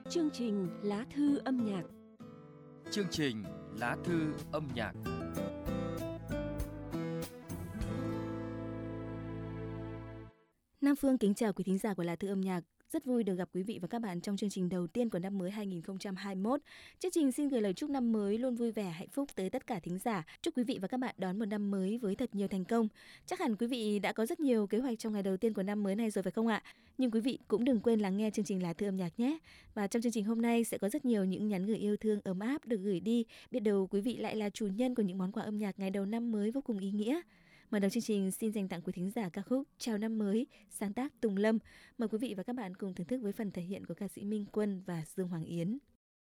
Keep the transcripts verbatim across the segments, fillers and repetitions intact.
Chương trình Lá thư âm nhạc. Chương trình Lá thư âm nhạc. Nam Phương kính chào quý thính giả của Lá thư âm nhạc. Rất vui được gặp quý vị và các bạn trong chương trình đầu tiên của năm mới hai không hai mốt. Chương trình xin gửi lời chúc năm mới luôn vui vẻ, hạnh phúc tới tất cả thính giả. Chúc quý vị và các bạn đón một năm mới với thật nhiều thành công. Chắc hẳn quý vị đã có rất nhiều kế hoạch trong ngày đầu tiên của năm mới này rồi phải không ạ? Nhưng quý vị cũng đừng quên lắng nghe chương trình Lá thư âm nhạc nhé. Và trong chương trình hôm nay sẽ có rất nhiều những nhắn gửi yêu thương ấm áp được gửi đi. Biết đâu quý vị lại là chủ nhân của những món quà âm nhạc ngày đầu năm mới vô cùng ý nghĩa. Mở đầu chương trình xin dành tặng quý thính giả ca khúc Chào năm mới, sáng tác Tùng Lâm. Mời quý vị và các bạn cùng thưởng thức với phần thể hiện của ca sĩ Minh Quân và Dương Hoàng Yến.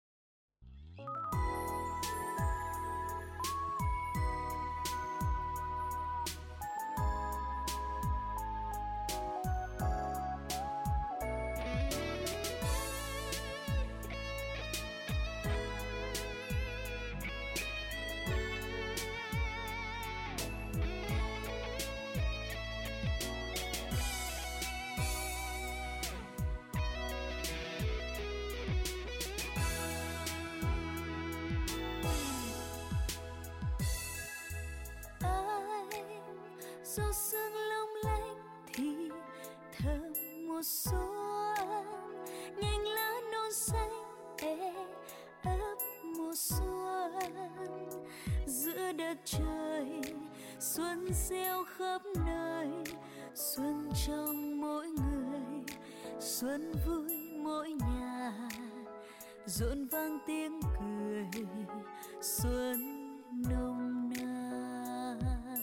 Gió sương long lanh thì thơm mùa xuân, nhành lá non xanh e ấp mùa xuân. Giữa đất trời xuân reo khắp nơi, xuân trong mỗi người, xuân vui mỗi nhà, rộn vang tiếng cười, xuân nồng nàn.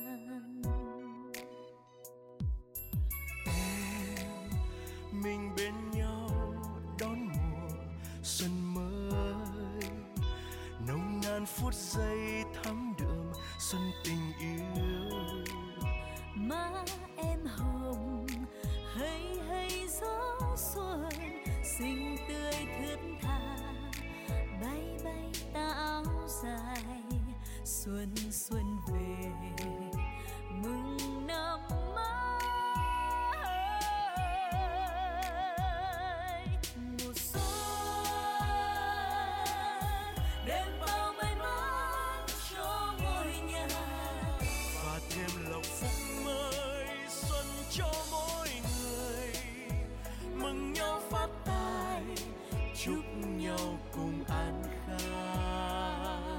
Mình bên nhau đón mùa xuân mới, nồng nàn phút giây thắm đượm xuân tình yêu. Má em hồng hay hay gió xuân, xinh tươi thướt tha, bay bay tà áo dài, xuân xuân về mừng năm mới. Chúc nhau cùng an khang.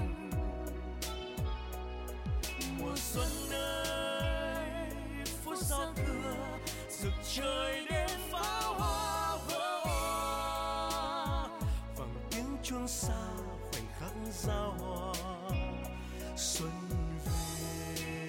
Mùa xuân ơi, phút giao thừa rực trời đến pháo hoa vỡ òa, vang tiếng chuông xa khoảnh khắc giao hòa xuân về.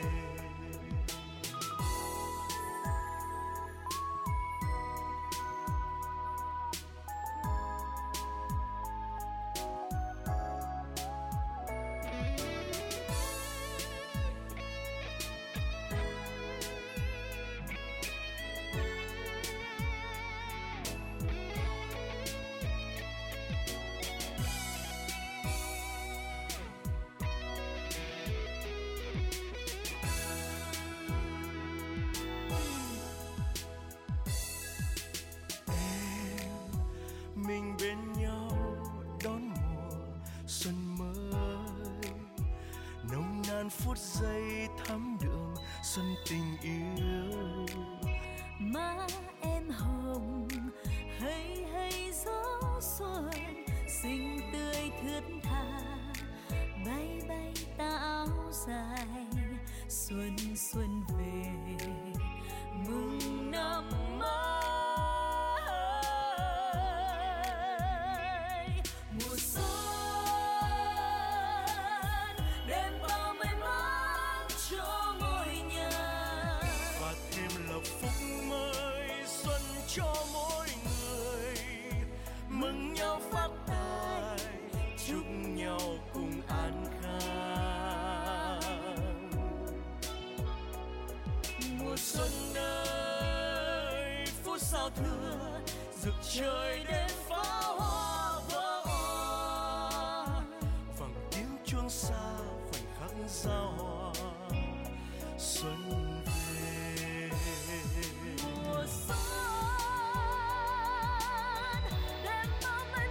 Mình bên nhau đón mùa xuân mới, nồng nàn phút giây thắm đượm xuân tình yêu. Má em hồng hay hay gió xuân, xinh tươi thướt tha, bay bay tà áo dài, xuân xuân về mừng năm mới. Mừng nhau phát tài, chúc nhau cùng an khang. Mùa xuân ơi, phút giao thừa rực trời đến pháo hoa vỡ òa, vang tiếng chuông xa khoảnh khắc giao hòa xuân về. Mùa xuân đêm mơ mây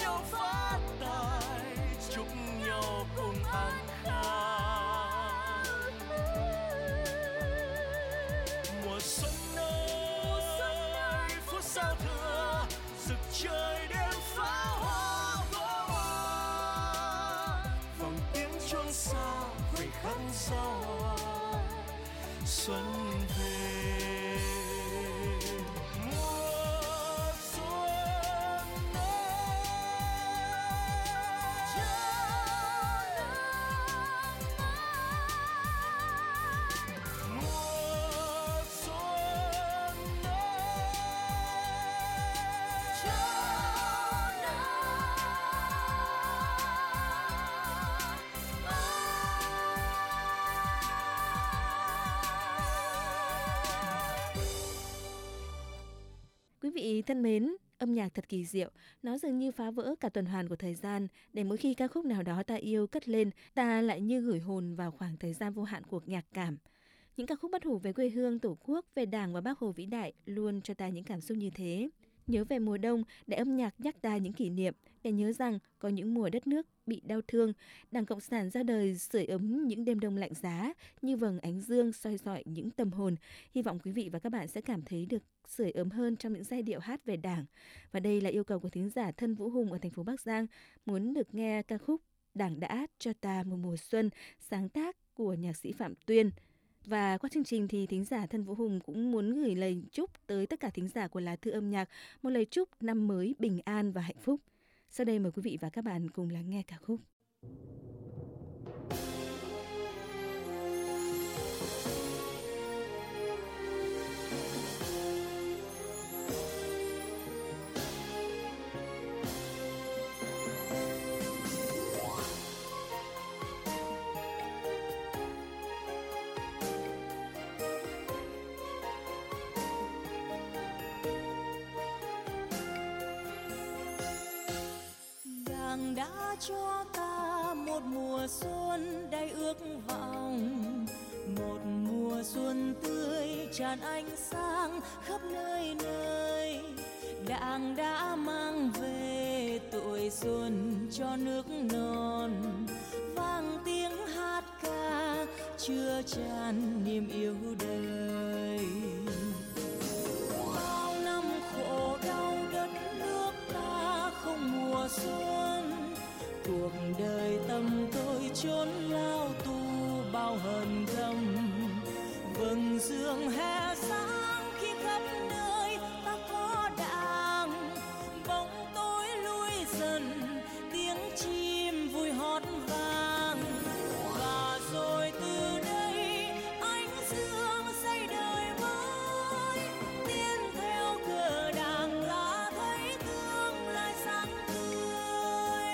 nhau phát tài, chúc nhau cùng an khang. Mùa xuân ơi, phút giao thừa, rực trời đêm pháo hoa vỡ hoa, vòng tiếng chuông xa khoảnh khắc giao hòa, xuân về. Quý vị thân mến, âm nhạc thật kỳ diệu, nó dường như phá vỡ cả tuần hoàn của thời gian, để mỗi khi ca khúc nào đó ta yêu cất lên, ta lại như gửi hồn vào khoảng thời gian vô hạn của nhạc cảm. Những ca khúc bất hủ về quê hương, Tổ quốc, về Đảng và Bác Hồ vĩ đại luôn cho ta những cảm xúc như thế. Nhớ về mùa đông, để âm nhạc nhắc ta những kỷ niệm, để nhớ rằng có những mùa đất nước bị đau thương, Đảng Cộng sản ra đời sưởi ấm những đêm đông lạnh giá, như vầng ánh dương soi rọi những tâm hồn. Hy vọng quý vị và các bạn sẽ cảm thấy được sưởi ấm hơn trong những giai điệu hát về Đảng. Và đây là yêu cầu của thính giả Thân Vũ Hùng ở thành phố Bắc Giang, muốn được nghe ca khúc Đảng đã cho ta một mùa xuân, sáng tác của nhạc sĩ Phạm Tuyên. Và qua chương trình thì thính giả Thân Vũ Hùng cũng muốn gửi lời chúc tới tất cả thính giả của Lá Thư Âm Nhạc, một lời chúc năm mới bình an và hạnh phúc. Sau đây mời quý vị và các bạn cùng lắng nghe ca khúc. Đảng đã cho ta một mùa xuân đầy ước vọng, một mùa xuân tươi tràn ánh sáng khắp nơi nơi. Đảng đã mang về tuổi xuân cho nước non, vang tiếng hát ca chứa chan niềm yêu đời. Bao năm khổ đau đất nước ta không mùa xuân, cuộc đời tâm tôi chốn lao tù bao hờn gầm. Vầng dương hè sáng khi khắp nơi ta có Đảng, bóng tối lui dần tiếng chim vui hót vang. Và rồi từ đây ánh dương xây đời mới, tiến theo cờ Đảng là thấy tương lai sáng tươi.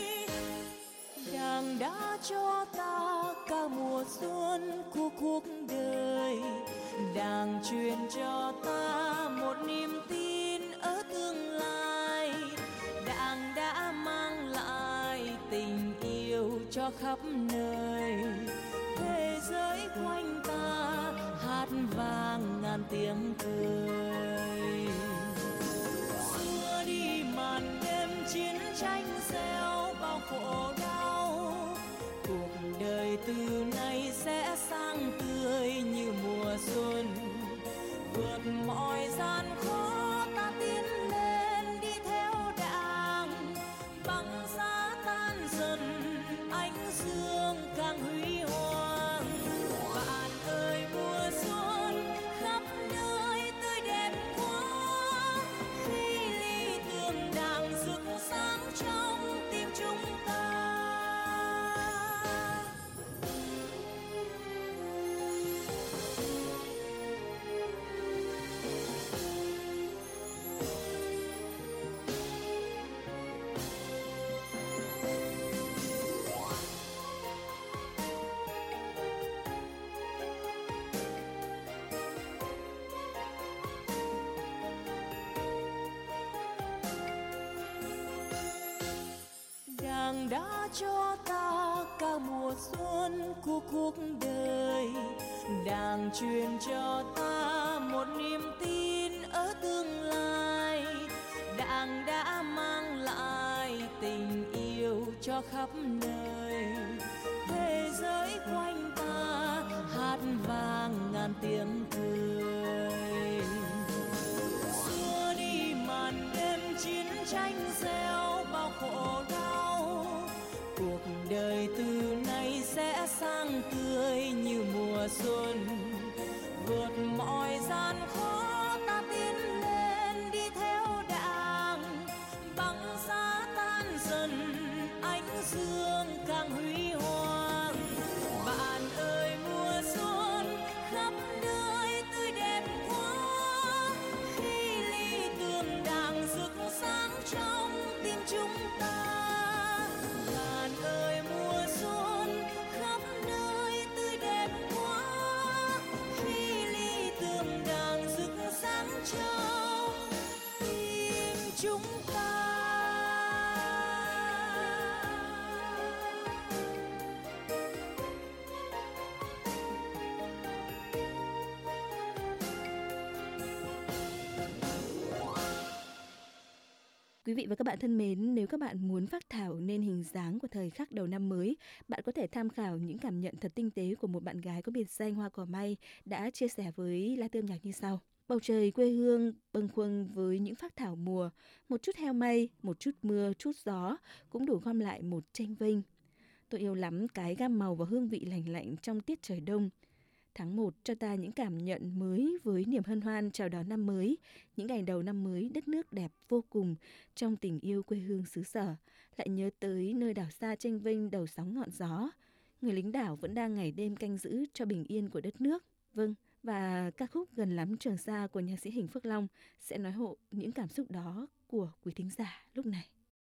Đảng đã cho ta cả mùa xuân của cuộc đời, Đảng truyền cho ta một niềm tin ở tương lai. Đảng đã mang lại tình yêu cho khắp nơi, thế giới quanh ta hát vang ngàn tiếng cười. Xua đi màn đêm chiến tranh gieo bao khổ đau, cuộc đời từ nay sẽ sang tươi như mùa xuân. Vượt mọi gian khó ta tiến lên đi theo Đảng, băng giá tan dần ánh dương càng huy hoàng. Bạn ơi mùa xuân khắp nơi tươi đẹp quá, khi lý tưởng Đảng rực sáng trong tim chúng ta. Đảng đã cho ta cả mùa xuân của cuộc đời, Đảng truyền cho ta một niềm tin ở tương lai. Đảng đã mang lại cho khắp nơi. Thế giới quanh ta hát vang ngàn tiếng cười. Xua đi màn đêm chiến tranh gieo bao khổ đau, cuộc đời từ nay sẽ sang tươi như mùa xuân. Vượt mọi gian khó ta tiến lên đi theo Đảng, băng giá tan dần ánh dương càng huy hoàng. Bạn ơi mùa xuân khắp nơi tươi đẹp quá, khi ly tường Đảng rực sáng trong tim chúng ta. Bạn ơi mùa xuân khắp nơi tươi đẹp quá, khi ly tường Đảng rực sáng trong tim chúng ta. Quý vị và các bạn thân mến, nếu các bạn muốn phác thảo nên hình dáng của thời khắc đầu năm mới, bạn có thể tham khảo những cảm nhận thật tinh tế của một bạn gái có biệt danh Hoa Cỏ May đã chia sẻ với La Tư âm nhạc như sau. Bầu trời quê hương bâng khuâng với những phác thảo mùa, một chút heo may, một chút mưa, chút gió cũng đủ gom lại một tranh vinh. Tôi yêu lắm cái gam màu và hương vị lành lạnh trong tiết trời đông. Tháng một cho ta những cảm nhận mới với niềm hân hoan chào đón năm mới, những ngày đầu năm mới đất nước đẹp vô cùng trong tình yêu quê hương xứ sở, lại nhớ tới nơi đảo xa tranh vinh đầu sóng ngọn gió. Người lính đảo vẫn đang ngày đêm canh giữ cho bình yên của đất nước. Vâng, và ca khúc Gần lắm Trường Sa của nhạc sĩ Huỳnh Phước Long sẽ nói hộ những cảm xúc đó của quý thính giả lúc này.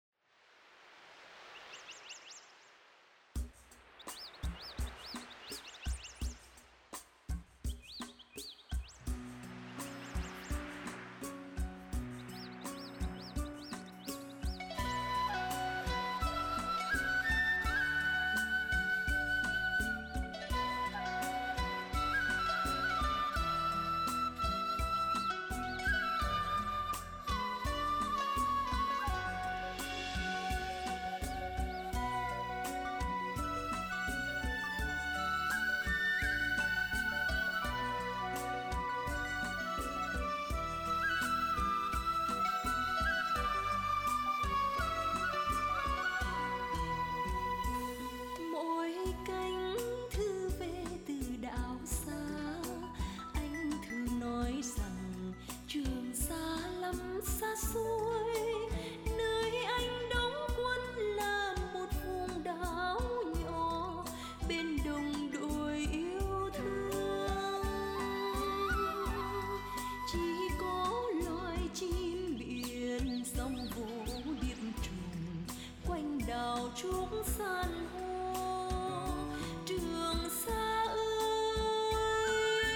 trúc san hô Trường Sa ơi,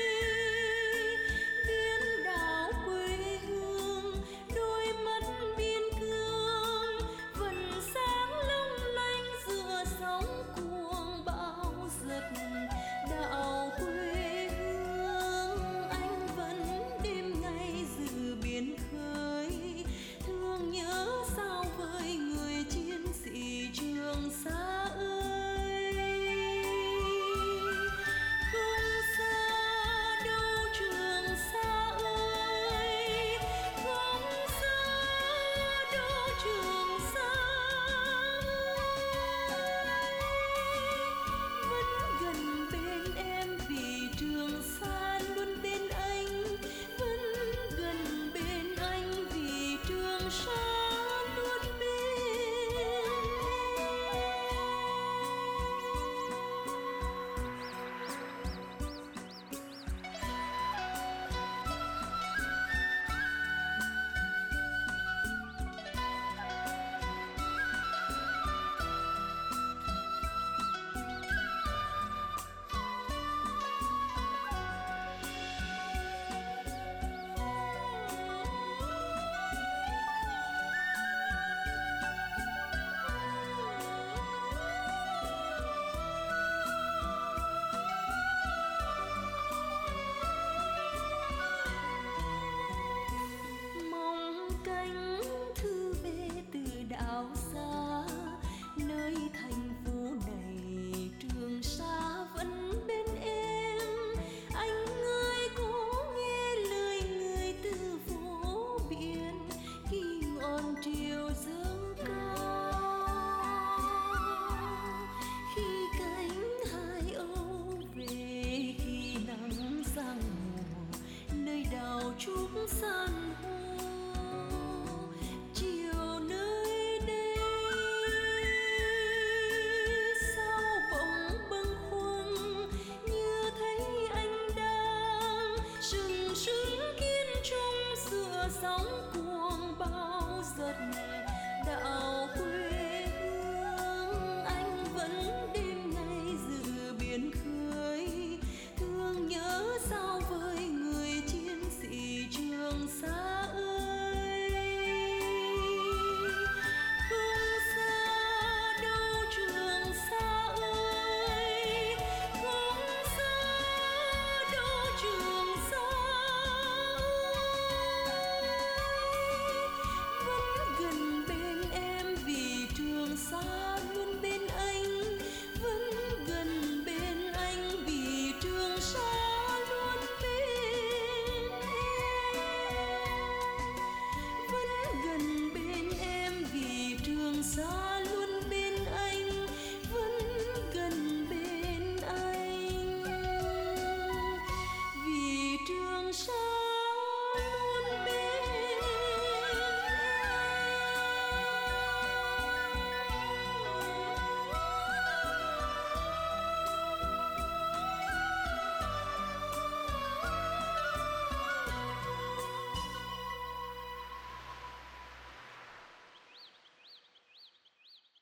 biên đảo quê hương, đôi mắt biên cương vẫn sáng long lanh giữa sóng cuồng bão giật. Đảo quê hương anh vẫn đêm ngày giữ biển khơi, thương nhớ sao với người chiến sĩ Trường Sa.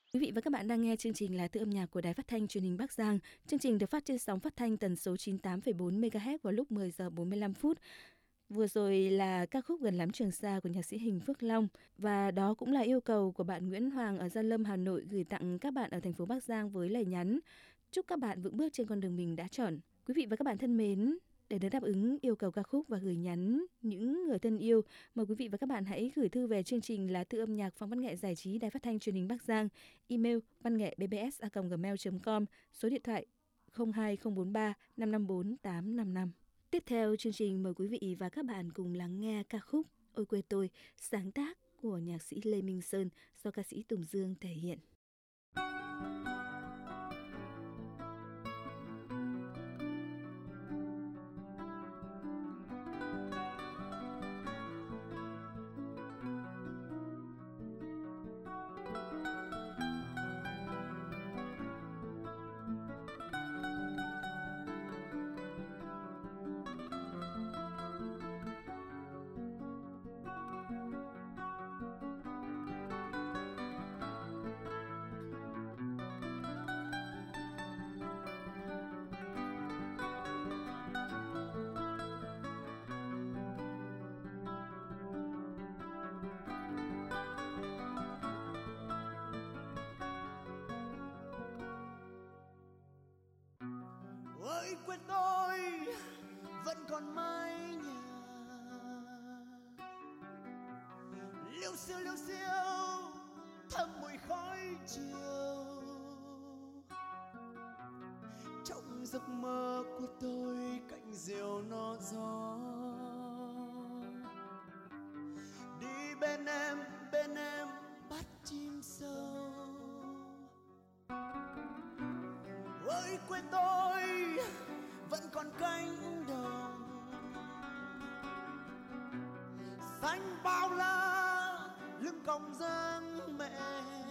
Quý vị và các bạn đang nghe chương trình Lá Thư âm nhạc của Đài Phát thanh Truyền hình Bắc Giang. Chương trình được phát trên sóng phát thanh tần số chín mươi tám phẩy bốn mê ga héc vào lúc mười giờ bốn mươi lăm phút. Vừa rồi là ca khúc Gần lắm Trường Sa của nhạc sĩ Huỳnh Phước Long, và đó cũng là yêu cầu của bạn Nguyễn Hoàng ở Gia Lâm, Hà Nội gửi tặng các bạn ở thành phố Bắc Giang với lời nhắn: chúc các bạn vững bước trên con đường mình đã chọn. Quý vị và các bạn thân mến, để được đáp ứng yêu cầu ca khúc và gửi nhắn những người thân yêu, mời quý vị và các bạn hãy gửi thư về chương trình Lá Thư âm nhạc Phòng Văn nghệ Giải trí Đài Phát thanh Truyền hình Bắc Giang, email văn nghệ b b s a còng gmail chấm com, số điện thoại không hai không bốn ba năm năm bốn tám năm năm. Tiếp theo chương trình, mời quý vị và các bạn cùng lắng nghe ca khúc Ôi Quê Tôi, sáng tác của nhạc sĩ Lê Minh Sơn do ca sĩ Tùng Dương thể hiện. Ôi quê tôi vẫn còn mái nhà, liêu xiêu liêu xiêu thơm mùi khói chiều. Trong giấc mơ của tôi cạnh diều nó gió, đi bên em bên em bắt chim sâu. Ôi quê tôi vẫn còn cánh đồng xanh bao la lưng còng dâng mẹ,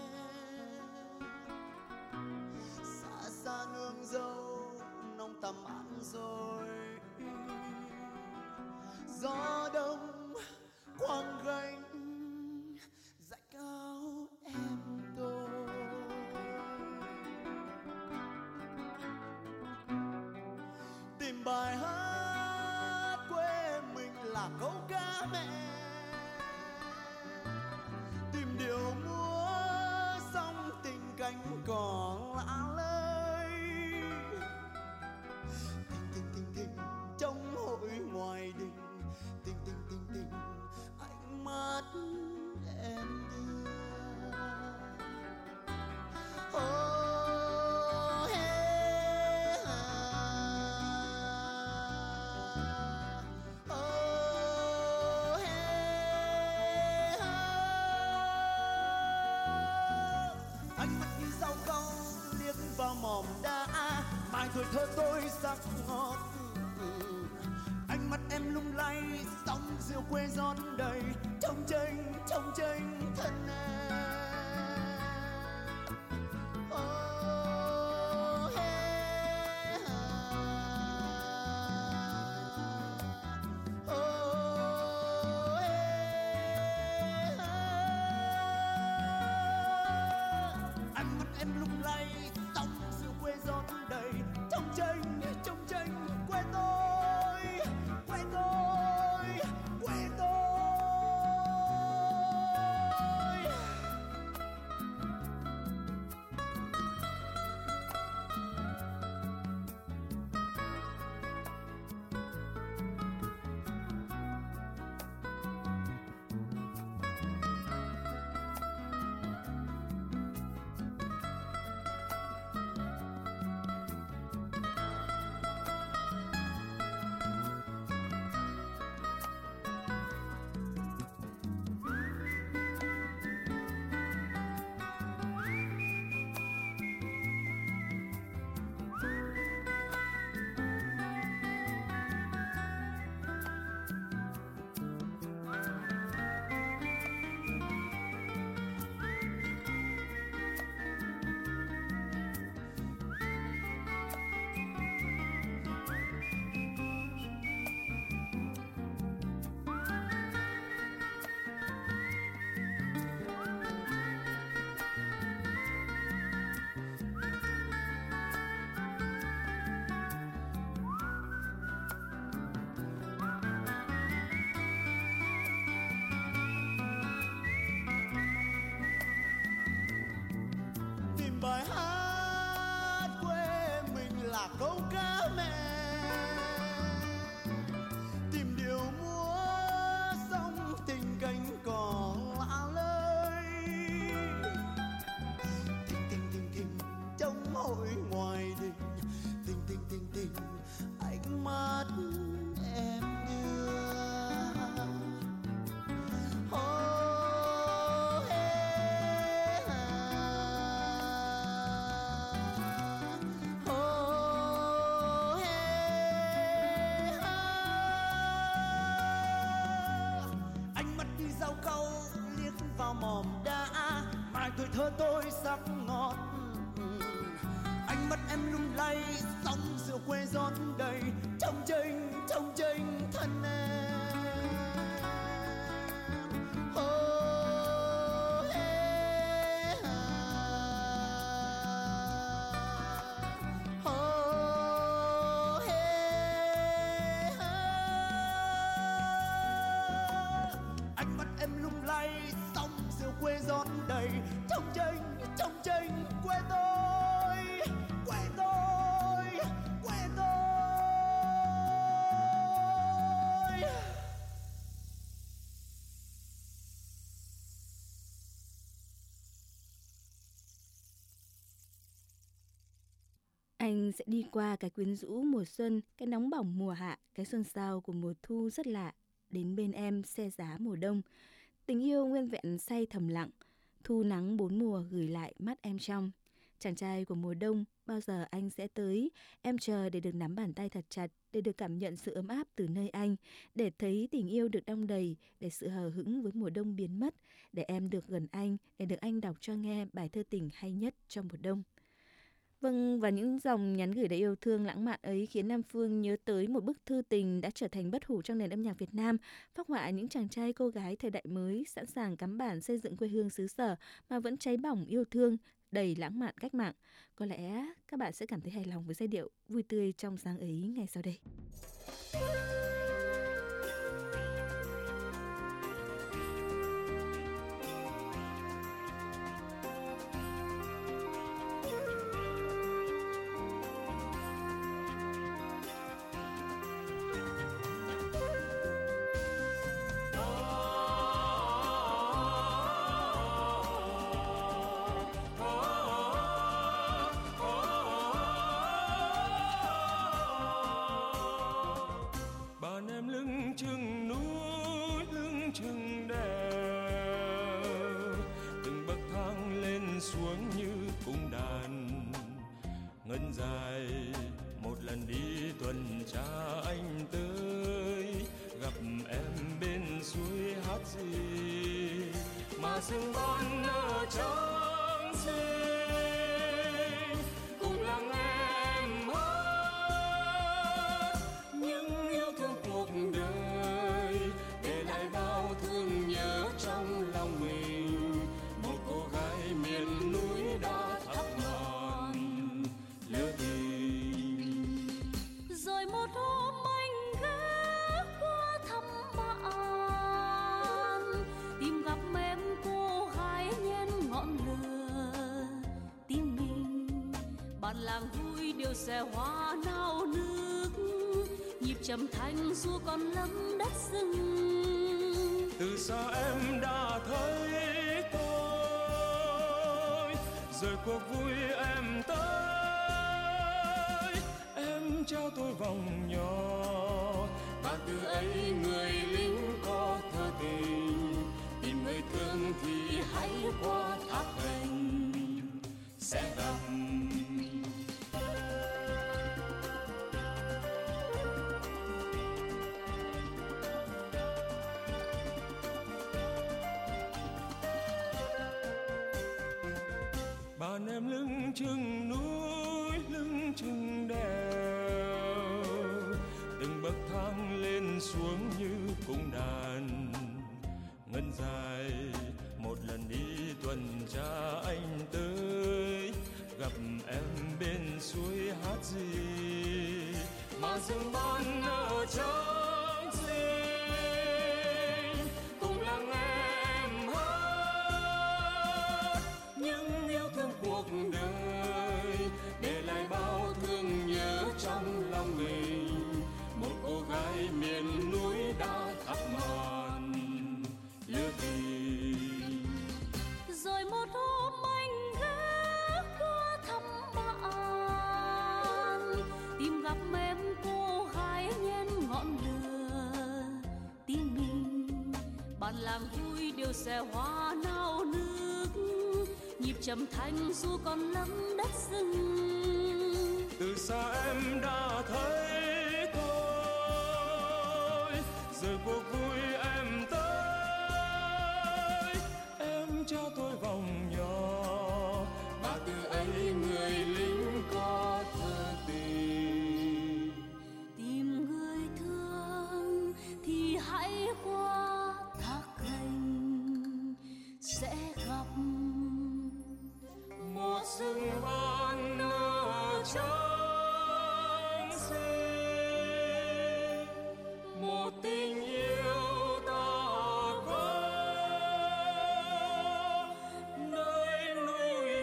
xa xa nương dâu nông tầm ăn rồi. Gió đông quang gánh dải cao em tôi. Tìm bài hát quê mình là câu ca mẹ, tìm điệu múa song tình cánh cỏ lạ lơi. Tình tình tình tình trong hội ngoài đình, tình tình tình tình ánh mắt em đưa. Oh, vào mỏm đá mai tuổi thơ tôi sắc ngọt. Ánh mắt em lung lay sóng rượu quê rót đầy, trong tranh trong tranh thân em. Oh, hey, oh, hey, ánh mắt em lung lay quê rót đầy, trong tranh trong tranh quê tôi quê tôi quê tôi. tìm bài hát quê mình là câu ca mẹ, tìm điều múa sông tình cánh cỏ lạ lơi. Tình tình tình tình trong hội ngoài đình, tình tình tình tình ánh mắt em đưa. Oh, hey, oh, hey, ánh mắt đi giao câu liếc vào mỏm đá, mai tuổi thơ tôi sắc ngọt. Ánh mắt em lung lay sóng rượu quê rót đầy, trong tranh trong tranh thân em. Oh, hey, oh, hey, ánh mắt em lung lay sóng rượu quê rót đầy, trong tranh trong tranh quê tôi, quê tôi, quê tôi. Anh sẽ đi qua cái quyến rũ mùa xuân, cái nóng bỏng mùa hạ, cái xuân sao của mùa thu rất lạ. Đến bên em xe giá mùa đông, tình yêu nguyên vẹn say thầm lặng, thu nắng bốn mùa gửi lại mắt em trong. Chàng trai của mùa đông, bao giờ anh sẽ tới? Em chờ để được nắm bàn tay thật chặt, để được cảm nhận sự ấm áp từ nơi anh, để thấy tình yêu được đong đầy, để sự hờ hững với mùa đông biến mất, để em được gần anh, để được anh đọc cho nghe bài thơ tình hay nhất trong mùa đông. Vâng, và những dòng nhắn gửi đầy yêu thương lãng mạn ấy khiến Nam Phương nhớ tới một bức thư tình đã trở thành bất hủ trong nền âm nhạc Việt Nam, phác họa những chàng trai cô gái thời đại mới sẵn sàng cắm bản xây dựng quê hương xứ sở mà vẫn cháy bỏng yêu thương, đầy lãng mạn cách mạng. Có lẽ các bạn sẽ cảm thấy hài lòng với giai điệu vui tươi trong sáng ấy ngay sau đây. Ngân dài một lần đi tuần tra anh tới, gặp em bên suối hát gì mà rừng non nở trong xinh, cùng lắng nghe em hát những yêu thương cuộc đời, để lại bao thương nhớ trong lòng mình. Một cô gái miền núi đã thắp ngọn lửa tình, rồi một hôm anh ghé qua thăm bạn, tìm gặp em cô gái nhen ngọn lửa tim mình. Bản làng vui đều xe hoa nao nước, nhịp trầm thanh ru còn lấm đất rừng. Từ xa em đã thấy tôi, rồi cuộc vui em tới, em trao tôi vòng nhỏ. Và từ ấy người lính có thơ tình, tìm người thương thì hãy qua thác hành sẽ gặp. Bàn em lưng chừng núi, lưng chừng đèo, từng bậc thang lên xuống như cung đàn. Ngân dài một lần đi tuần tra anh tới, gặp em bên suối hát gì mà rừng non nở trong xinh, cùng lắng nghe em hát những yêu thương cuộc đời. làm vui đều sẽ hóa nao nước, nhịp trầm thanh du còn lắm đất rừng. Từ xa em đã thấy tôi, rồi cuộc vui em tới, em cho tôi vòng nhỏ, và từ ấy người lính có thơ tình. Tìm người thương thì hãy qua thác gành, sẽ gặp một rừng ban nở trong xinh, một tình yêu ta có nơi núi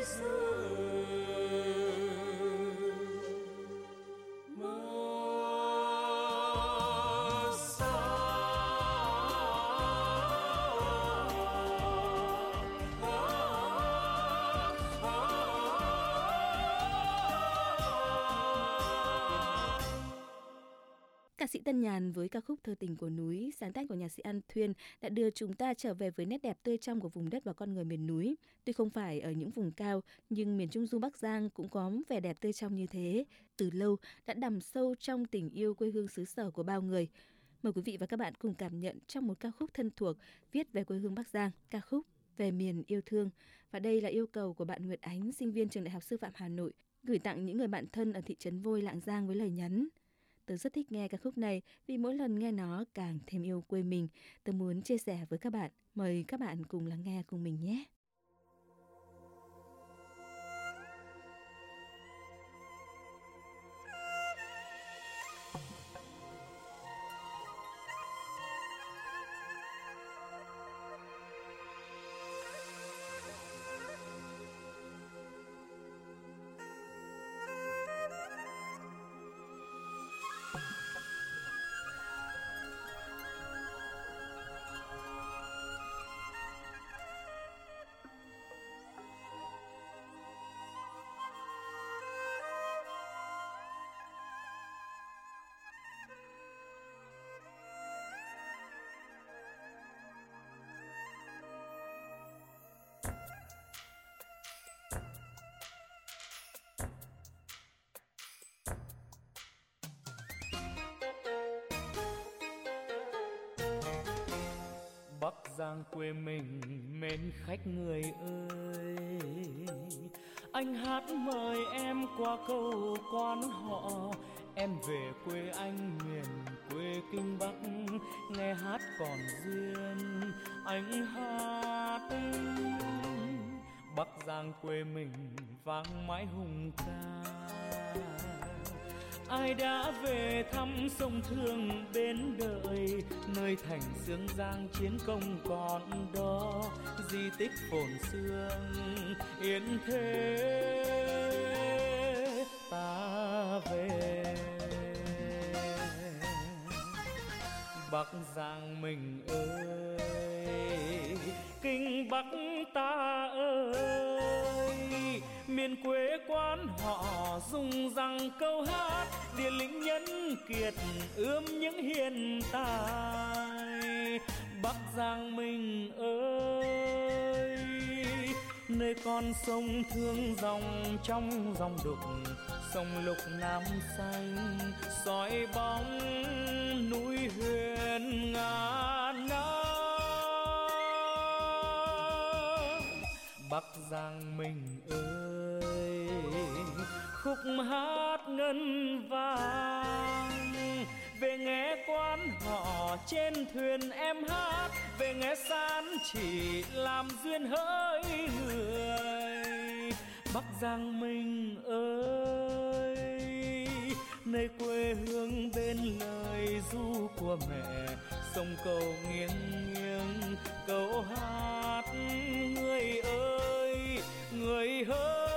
rừng mơ xa. Ca sĩ Tân Nhàn với ca khúc Thơ Tình của Núi, sáng tác của nhạc sĩ An Thuyên đã đưa chúng ta trở về với nét đẹp tươi trong của vùng đất và con người miền núi. Tuy không phải ở những vùng cao, nhưng miền Trung Du Bắc Giang cũng có vẻ đẹp tươi trong như thế. Từ lâu đã đằm sâu trong tình yêu quê hương xứ sở của bao người. Mời quý vị và các bạn cùng cảm nhận trong một ca khúc thân thuộc viết về quê hương Bắc Giang, ca khúc Về miền yêu thương. Và đây là yêu cầu của bạn Nguyệt Ánh, sinh viên trường Đại học Sư phạm Hà Nội, gửi tặng những người bạn thân ở thị trấn Vôi, Lạng Giang với lời nhắn: Tớ rất thích nghe ca khúc này vì mỗi lần nghe nó càng thêm yêu quê mình. Tớ muốn chia sẻ với các bạn. Mời các bạn cùng lắng nghe cùng mình nhé. Bắc Giang quê mình mến khách người ơi, anh hát mời em qua câu quan họ. Em về quê anh miền quê Kinh Bắc, nghe hát còn duyên anh hát. Bắc Giang quê mình vang mãi hùng ca, ai đã về thăm sông Thương bến đợi, nơi thành xương Giang chiến công còn đó, di tích phồn sương yên thế ta về. Bắc Giang mình ơi, Kinh Bắc ta ơi, miền quê quán họ dùng rằng câu hát, địa lĩnh nhân kiệt ươm những hiền tài. Bắc Giang mình ơi, nơi con sông Thương dòng trong dòng đục, sông Lục Nam xanh soi bóng núi huyền ngàn năm. Bắc Giang mình ơi, khúc hát ngân vang, về nghe quan họ trên thuyền em hát, về nghe san chỉ làm duyên hỡi người. Bắc Giang mình ơi, nơi quê hương bên lời ru của mẹ, sông cầu nghiêng nghiêng câu hát người ơi người ơi.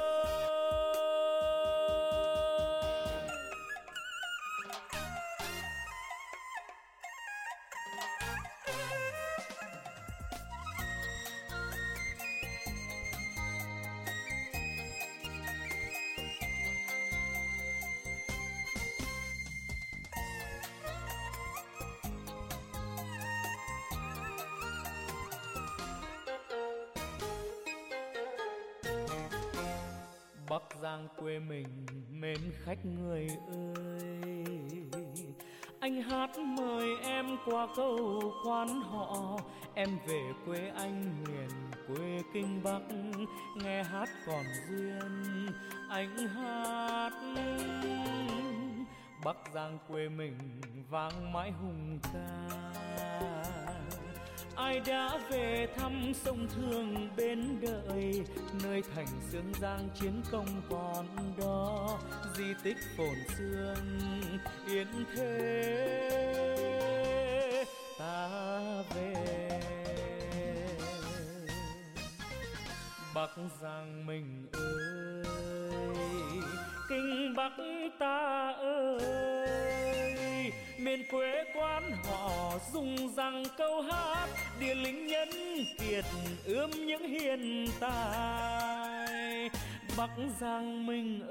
Bắc Giang quê mình mến khách người ơi, anh hát mời em qua câu quan họ. Em về quê anh miền quê Kinh Bắc, nghe hát còn duyên anh hát. Bắc Giang quê mình vang mãi hùng ca, ai đã về thăm sông Thương bên đợi, nơi thành xương Giang chiến công còn đó, di tích phồn sương yên thế ta về. Bắc Giang mình ơi, Kinh Bắc ta ơi, miền quê quán họ dùng rằng câu hát, địa linh nhân kiệt ươm những hiện tại. Bắc Giang mình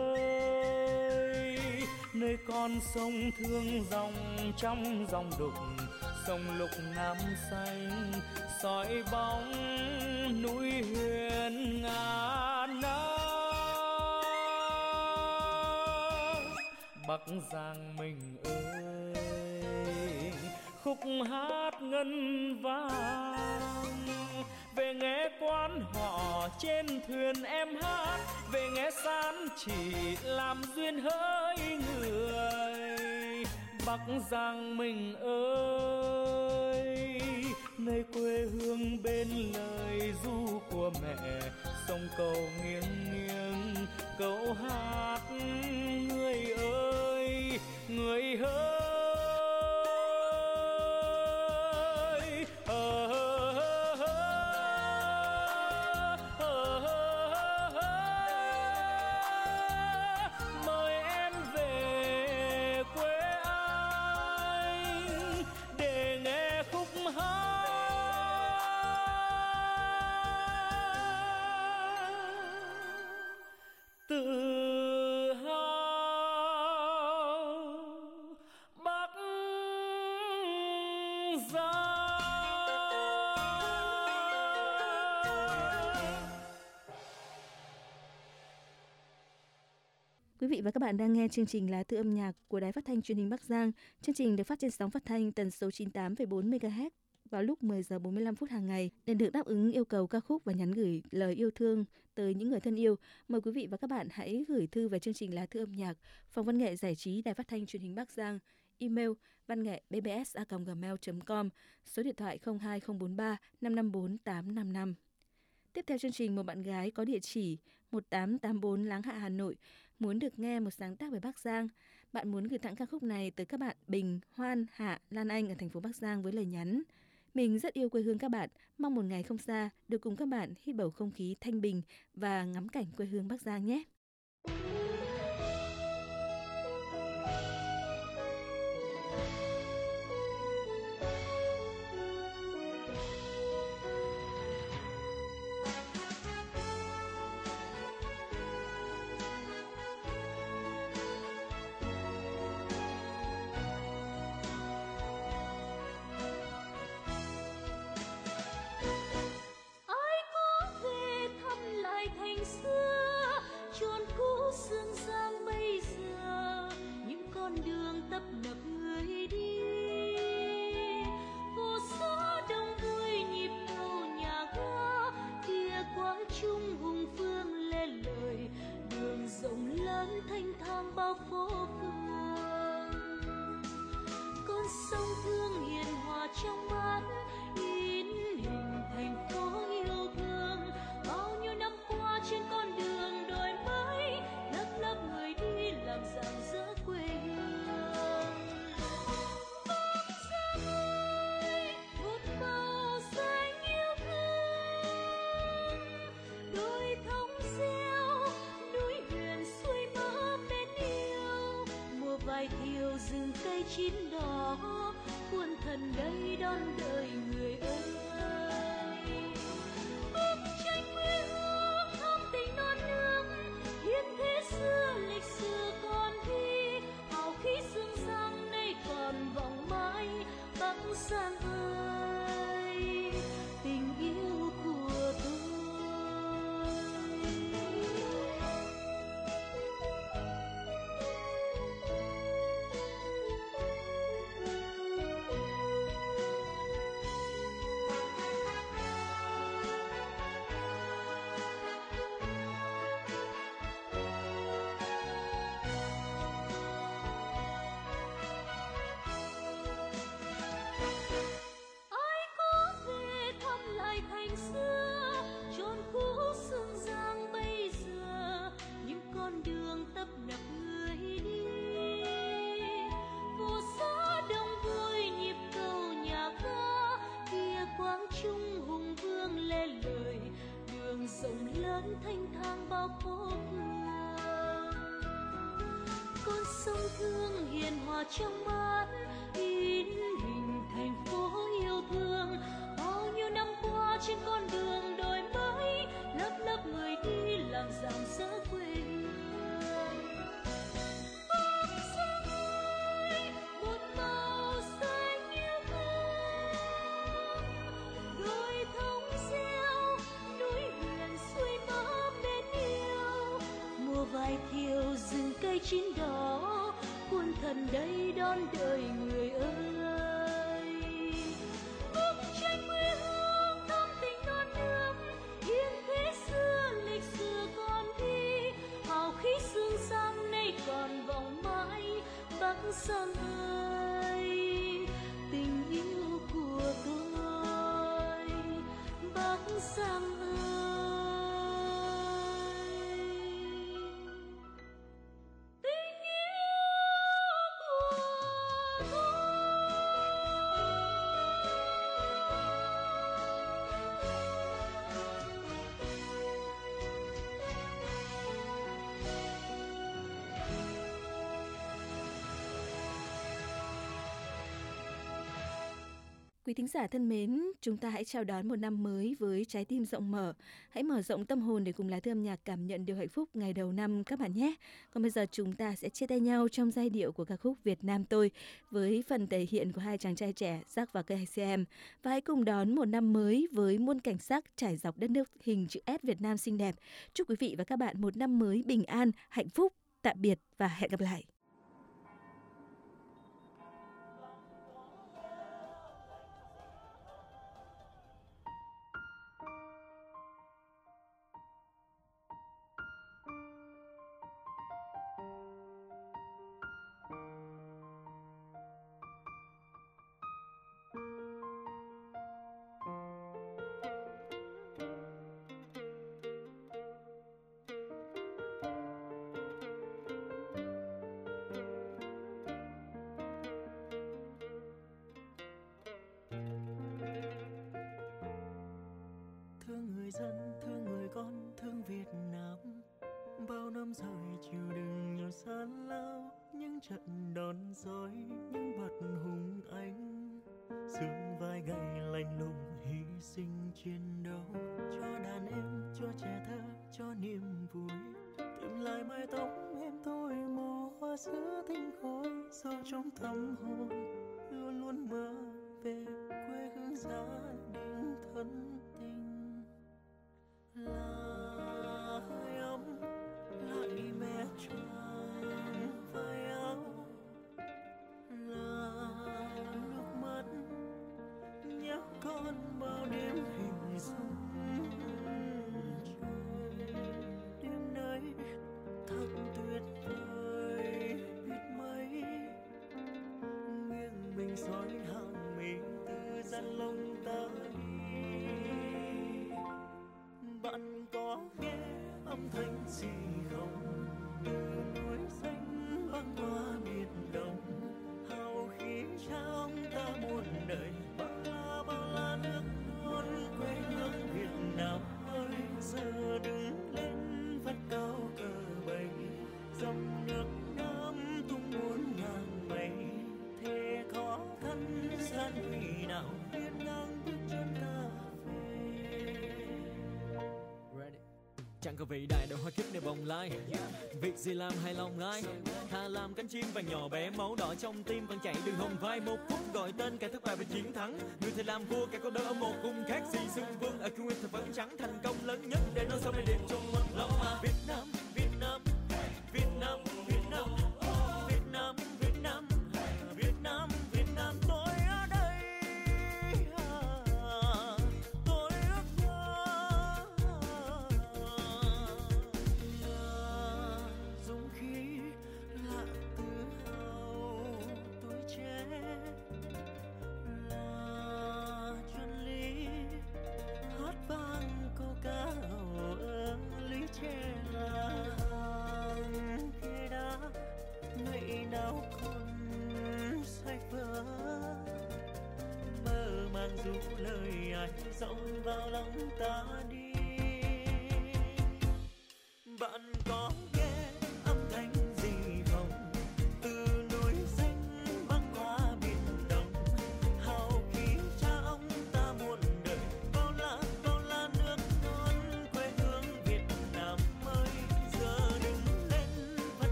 ơi, nơi con sông Thương dòng trong dòng đục, sông Lục Nam xanh soi bóng núi huyền ngàn năm. Bắc Giang mình ơi, khúc hát ngân vang, về nghe quan họ trên thuyền em hát, về nghe san chỉ làm duyên hỡi người. Bắc Giang mình ơi, nơi quê hương bên lời ru của mẹ, sông cầu nghiêng nghiêng câu hát người ơi, người ơi. Quý vị và các bạn đang nghe chương trình Lá Thư âm nhạc của Đài Phát thanh Truyền hình Bắc Giang. Chương trình được phát trên sóng phát thanh tần số chín mươi tám phẩy bốn mê ga héc vào lúc mười giờ bốn mươi lăm phút hàng ngày. Để được đáp ứng yêu cầu ca khúc và nhắn gửi lời yêu thương tới những người thân yêu, mời quý vị và các bạn hãy gửi thư về chương trình Lá Thư âm nhạc, Phòng Văn nghệ Giải trí Đài Phát thanh Truyền hình Bắc Giang, email văn nghệ b b s a còng gmail chấm com, số điện thoại không hai không bốn ba năm năm bốn tám năm năm. Tiếp theo chương trình, một bạn gái có địa chỉ một tám tám bốn Láng Hạ, Hà Nội muốn được nghe một sáng tác về Bắc Giang. Bạn muốn gửi tặng ca khúc này tới các bạn Bình, Hoan, Hạ, Lan Anh ở thành phố Bắc Giang với lời nhắn: mình rất yêu quê hương các bạn, mong một ngày không xa được cùng các bạn hít bầu không khí thanh bình và ngắm cảnh quê hương Bắc Giang nhé. Thanh thang bao phố phường, con sông Thương hiền hòa trong mát in hình thành phố yêu thương. Bao nhiêu năm qua trên con đường đổi mới, lớp lớp người đi làm rạng rỡ quê hương. Bắc Giang ơi, một màu xanh yêu thương, đồi thông reo núi huyền suối vài thiều rừng cây chín đỏ, cuốn thần đây đón đời người ơi. Bức tranh quê hương thắm tình non nước, hiên thế xưa lịch sử còn đi, hào khí sương giang nay còn vọng mãi. Bắc Giang ơi, tình yêu của tôi. thương hiền hòa trong mát, in hình thành phố yêu thương. Bao nhiêu năm qua trên con đường đổi mới, lớp lớp người đi làm rạng rỡ quê hương. Bóng xanh ơi, một màu xanh yêu thương, đồi thông reo, núi huyền suối mơ mến yêu. Mùa vải thiều rừng cây chín đỏ, quân thần đây đón đời người ơi. Bức tranh quê hương thắm tình non nước, yên thế xưa lịch sử còn đi. Hào khí sương sang nay còn vọng mãi. Bắc Giang ơi, tình yêu của tôi, Bắc Giang ơi. Quý thính giả thân mến, chúng ta hãy chào đón một năm mới với trái tim rộng mở. Hãy mở rộng tâm hồn để cùng Lá Thư âm nhạc cảm nhận điều hạnh phúc ngày đầu năm các bạn nhé. Còn bây giờ chúng ta sẽ chia tay nhau trong giai điệu của ca khúc Việt Nam tôi với phần thể hiện của hai chàng trai trẻ Jack và ca xê em. Và hãy cùng đón một năm mới với muôn cảnh sắc trải dọc đất nước hình chữ S Việt Nam xinh đẹp. Chúc quý vị và các bạn một năm mới bình an, hạnh phúc. Tạm biệt và hẹn gặp lại. Thương người dân, thương người con, thương Việt Nam. Bao năm rồi chịu đựng nhiều gian lao, những trận đòn roi, những bật hùng anh, xương vai gầy lạnh lùng hy sinh chiến đấu. Cho đàn em, cho trẻ thơ, cho niềm vui, tìm lại mái tóc em tôi màu hoa giữa tinh khói. Sâu trong tâm hồn luôn luôn mơ về quê hương gia đình thân tình. Là hơi ấm lại mẹ choàng vai áo, là nước mắt nhắc con bao đêm hình dung trời. Đêm nay thật tuyệt vời biết mấy, nghiêng mình soi hàng mi từ gian lông ta đi. Bạn có nghe âm thanh gì không? Từ núi xanh băng qua biển đông, hào khí trong ta muôn đời. Bao la bao la nước non quê hương Việt Nam ơi, giờ đứng lên vắt cao cờ bay. Dòng nước Nam tung muôn ngàn mây, thế khó khăn gian nguy nào hiên ngang bước chân ta về. Chẳng có vị đại đội hoa kiếp này bồng lai, việc gì làm hài lòng ai, thà làm cánh chim vàng nhỏ bé, máu đỏ trong tim vẫn chảy đường hồng vai. Một phút gọi tên kẻ thất bại và chiến thắng, người thầy làm vua kẻ có đỡ ở một cung khác gì xưng vương. Ở cương nguyên thực vấn trắng, thành công lớn nhất để nói sau này đẹp trong một lòng mà. Việt Nam, Việt Nam, Việt Nam, Việt Nam, Việt Nam, Việt Nam, Việt Nam, Việt Nam. Tôi ở đây, tôi ước mơ là dũng khí, là tự hào tuổi trẻ, là chân lý hát vang câu ca ở lý tre. Là hàng ghế đá ngày nào còn say vỡ, mơ màng dù lời ai rộng vào lòng ta đi. Bạn có nghe âm thanh gì không? Từ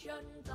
chân